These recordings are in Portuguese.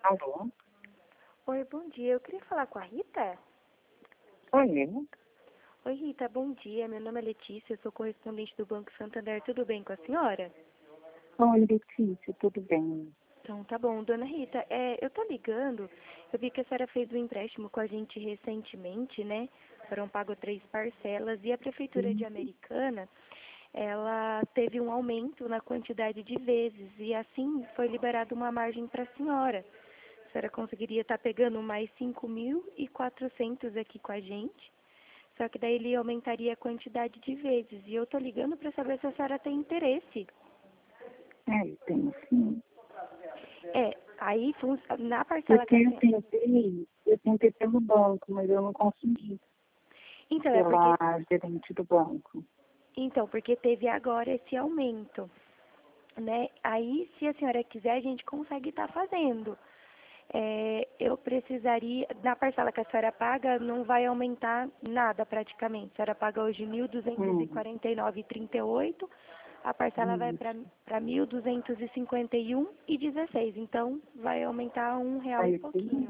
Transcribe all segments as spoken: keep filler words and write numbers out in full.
Alô? Oi, bom dia. Eu queria falar com a Rita. Oi, eu? Oi, Rita, bom dia. Meu nome é Letícia, eu sou correspondente do Banco Santander. Tudo bem com a senhora? Oi, Letícia, tudo bem? Então, tá bom. Dona Rita, é, eu tô ligando, eu vi que a senhora fez um empréstimo com a gente recentemente, né? Foram pago três parcelas e a Prefeitura de Sim. Americana, ela teve um aumento na quantidade de vezes e assim foi liberada uma margem para a senhora. A senhora conseguiria estar pegando mais cinco mil e quatrocentos aqui com a gente. Só que daí ele aumentaria a quantidade de vezes. E eu tô ligando para saber se a senhora tem interesse. É, eu tenho sim. É, aí fun- na parcela que Porque a eu senhora... tentei, eu tentei pelo banco, mas eu não consegui. Então, é porque... Pela gerente do banco. Então, porque teve agora esse aumento, né? Aí, se a senhora quiser, a gente consegue estar fazendo. É, eu precisaria... Na parcela que a senhora paga, não vai aumentar nada praticamente. A senhora paga hoje mil duzentos e Hum, quarenta e nove vírgula trinta e oito. A parcela vai isso. para mil duzentos e cinquenta e um vírgula dezesseis, então vai aumentar um real e Aí eu tenho. pouquinho.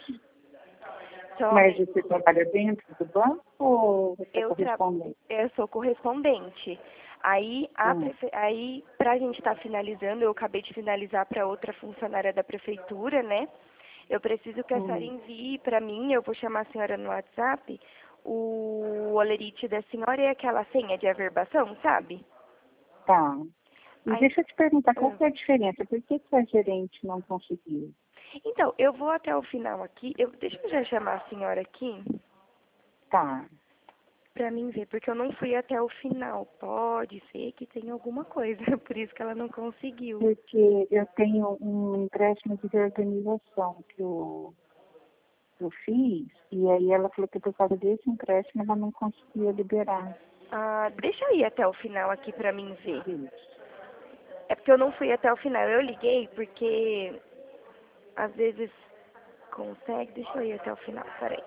Mas Somente. você trabalha dentro do banco ou você é Eu, tra... correspondente? eu sou correspondente. Aí, a Hum, prefe... Aí para a gente estar finalizando, eu acabei de finalizar para outra funcionária da prefeitura, né? Eu preciso que a senhora hum, envie para mim, eu vou chamar a senhora no WhatsApp, o olerite da senhora e aquela senha de averbação, sabe? tá. E Aí, deixa eu te perguntar, qual ah. que é a diferença? Por que, que a gerente não conseguiu? Então, eu vou até o final aqui. Eu, deixa eu já chamar a senhora aqui Tá. pra mim ver, porque eu não fui até o final. Pode ser que tenha alguma coisa, por isso que ela não conseguiu. Porque eu tenho um empréstimo de reorganização que eu, eu fiz, e aí ela falou que por causa desse empréstimo ela não conseguia liberar Ah, deixa eu ir até o final aqui pra mim ver. isso. É porque eu não fui até o final. Eu liguei porque às vezes consegue. Deixa eu ir até o final, peraí.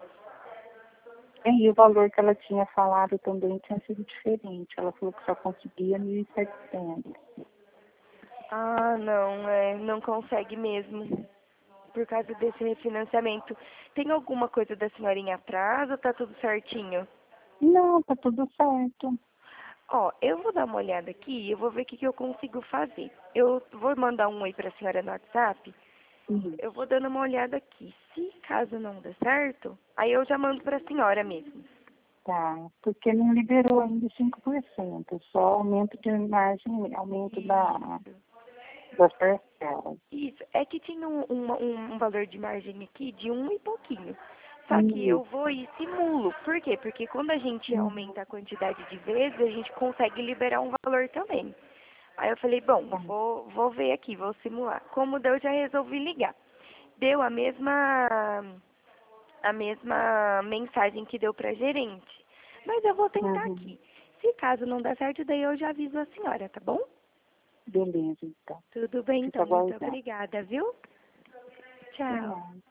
E o valor que ela tinha falado também tinha sido diferente. Ela falou que só conseguia mil e setecentos. Ah, não, é, não consegue mesmo. Por causa desse refinanciamento. Tem alguma coisa da senhorinha atrás ou tá tudo certinho? Não, tá tudo certo. Ó, eu vou dar uma olhada aqui e eu vou ver o que, que eu consigo fazer. Eu vou mandar um oi pra senhora no WhatsApp. Eu vou Isso, dando uma olhada aqui. Se caso não der certo, aí eu já mando pra senhora mesmo. tá. Porque não liberou ainda cinco por cento, só aumento de margem, aumento da, Isso. das parcelas. Isso. É que tinha um, uma- um, um valor de margem aqui de um e pouquinho. Só que eu Isso. vou e simulo. Por quê? Porque quando a gente Uhum. aumenta a quantidade de vezes, a gente consegue liberar um valor também. Aí eu falei, bom, Tá. vou, vou ver aqui, vou simular. Como deu, já resolvi ligar. Deu a mesma a mesma mensagem que deu pra gerente. Mas eu vou tentar Uhum. aqui. Se caso não der certo, daí eu já aviso a senhora, tá bom? Beleza, então. Tudo bem, Fica então. Muito aguardando. obrigada, viu? De Tchau. nada.